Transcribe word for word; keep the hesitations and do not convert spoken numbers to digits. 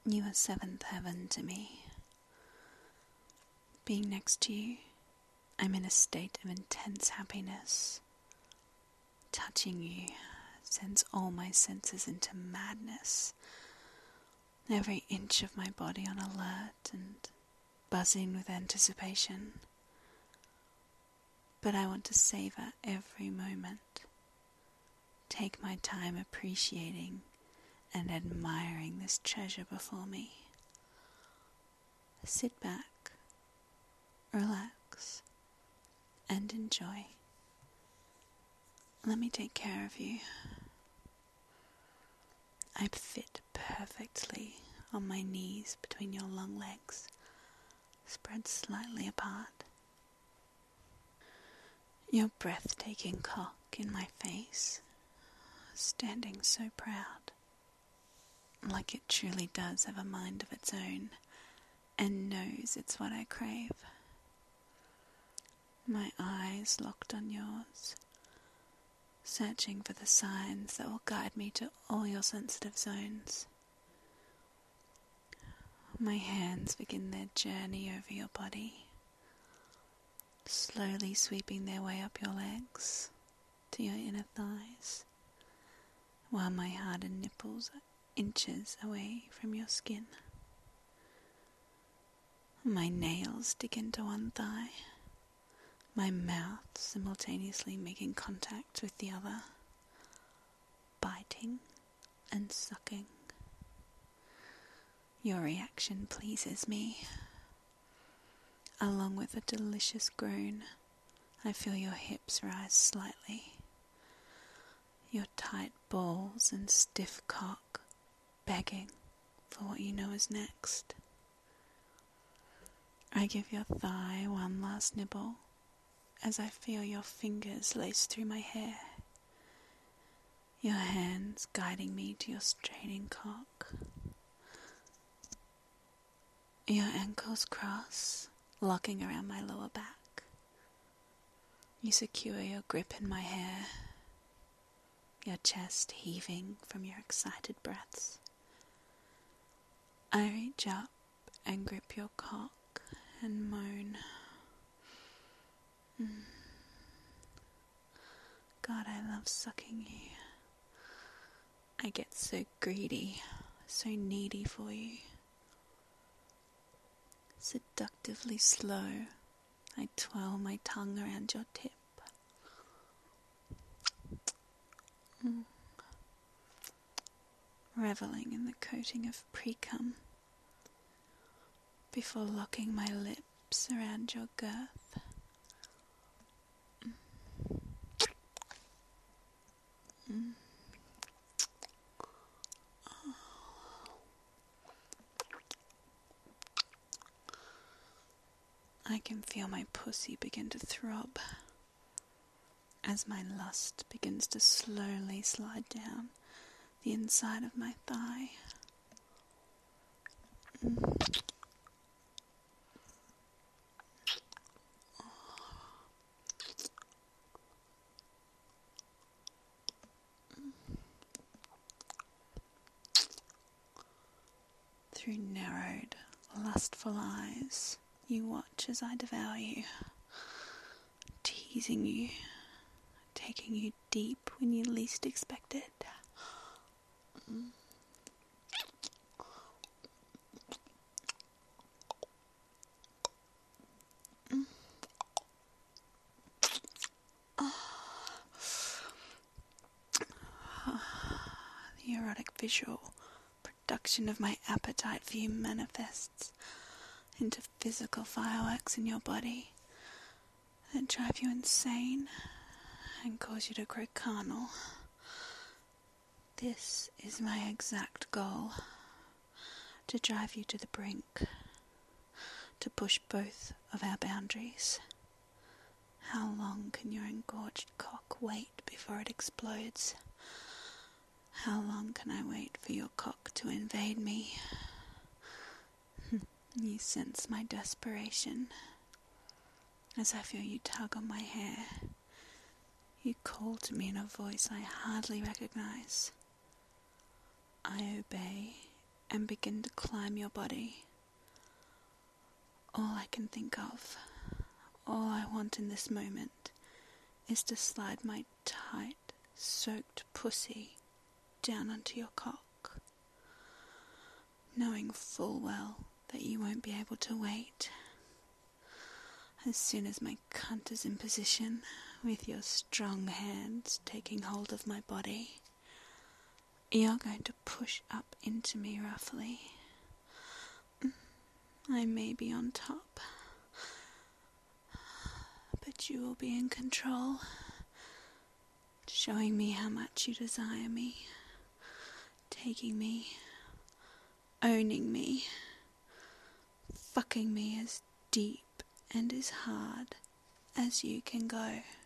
You are seventh heaven to me. Being next to you, I'm in a state of intense happiness. Touching you sends all my senses into madness. Every inch of my body on alert and buzzing with anticipation. But I want to savor every moment. Take my time appreciating and admiring this treasure before me. Sit back, relax, and enjoy. Let me take care of you. I fit perfectly on my knees between your long legs, spread slightly apart. Your breathtaking cock in my face, standing so proud, like it truly does have a mind of its own and knows it's what I crave. My eyes locked on yours, searching for the signs that will guide me to all your sensitive zones. My hands begin their journey over your body, slowly sweeping their way up your legs to your inner thighs, while my hardened nipples are inches away from your skin. My nails dig into one thigh, my mouth simultaneously making contact with the other, biting and sucking. Your reaction pleases me. Along with a delicious groan, I feel your hips rise slightly. Your tight balls and stiff cock begging for what you know is next. I give your thigh one last nibble as I feel your fingers lace through my hair, your hands guiding me to your straining cock. Your ankles cross, locking around my lower back. You secure your grip in my hair, your chest heaving from your excited breaths. I reach up and grip your cock and moan. Mm. God, I love sucking you. I get so greedy, so needy for you. Seductively slow, I twirl my tongue around your tip. Mm. Reveling in the coating of pre-cum before locking my lips around your girth. Mm. I can feel my pussy begin to throb as my lust begins to slowly slide down the inside of my thigh. Mm. Through narrowed, lustful eyes, you watch as I devour you, teasing you, taking you deep when you least expect it. Mm. Mm. Oh. The erotic visual production of my appetite for you manifests into physical fireworks in your body that drive you insane and cause you to grow carnal. This is my exact goal, to drive you to the brink, to push both of our boundaries. How long can your engorged cock wait before it explodes? How long can I wait for your cock to invade me? You sense my desperation as I feel you tug on my hair. You call to me in a voice I hardly recognize. I obey and begin to climb your body. All I can think of, all I want in this moment, is to slide my tight, soaked pussy down onto your cock, knowing full well that you won't be able to wait. As soon as my cunt is in position, with your strong hands taking hold of my body, you're going to push up into me roughly. I may be on top, but you will be in control, showing me how much you desire me, taking me, owning me, fucking me as deep and as hard as you can go.